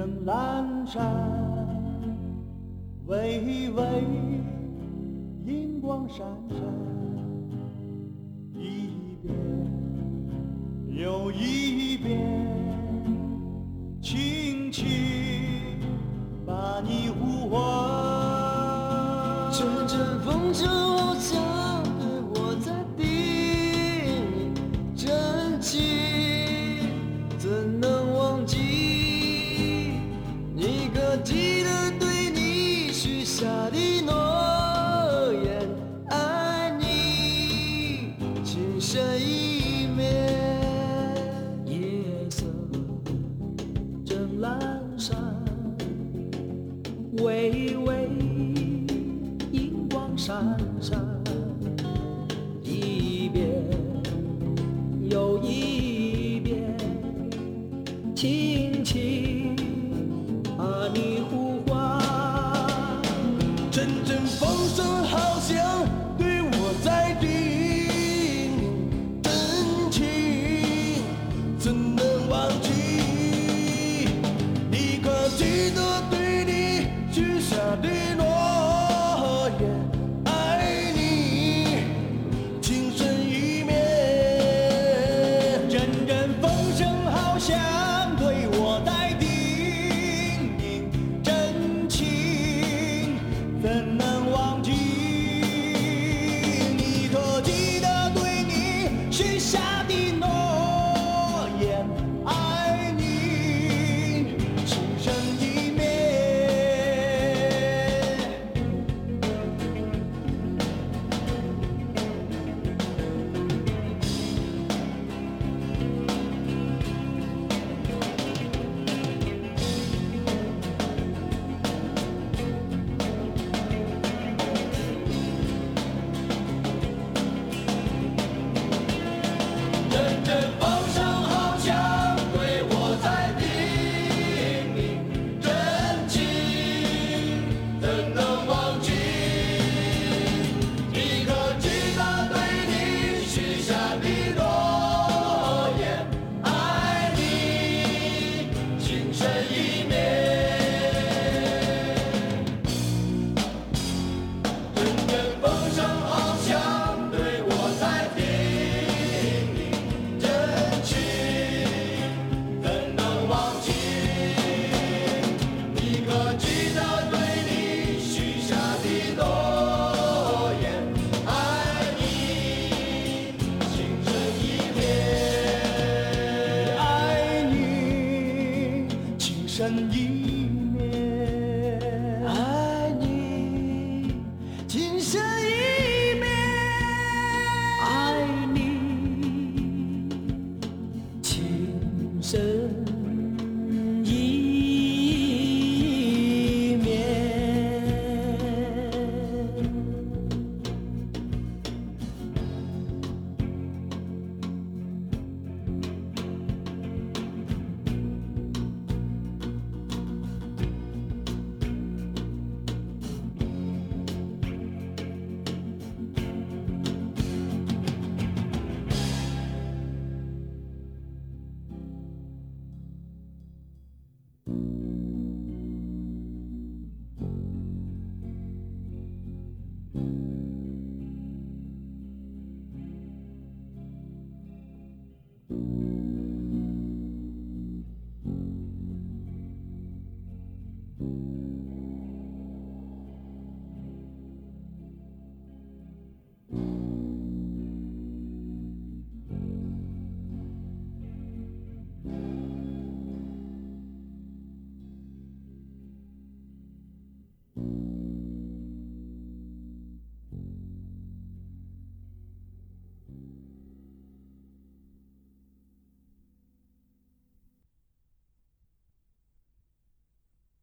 正阑珊，微微银光闪闪，一遍又一遍，轻轻把你呼唤。 阵阵风声好像对我在叮咛，真情怎能忘记？你可记得对你许下的诺言？爱你情深意绵。夜色正阑珊，微微银光闪闪，一遍又一遍，轻轻把你呼唤。 阵阵风声好像对我在叮咛，真情怎能忘记？你可记得对你许下的诺言？爱你情深意绵。阵阵风声好像对我在叮咛，真情怎能忘记？你可记得对你许下的诺言？爱你情深意绵。阵阵风声好像对我在叮咛，真情怎能忘记？你可记得对你许下的诺言？爱你情深意绵。阵阵风声好像对我在叮咛，真情怎能忘记？你可记得对你许下的诺言？爱你情深意绵，爱你情深意绵， 爱你情深意绵，爱你情深意绵。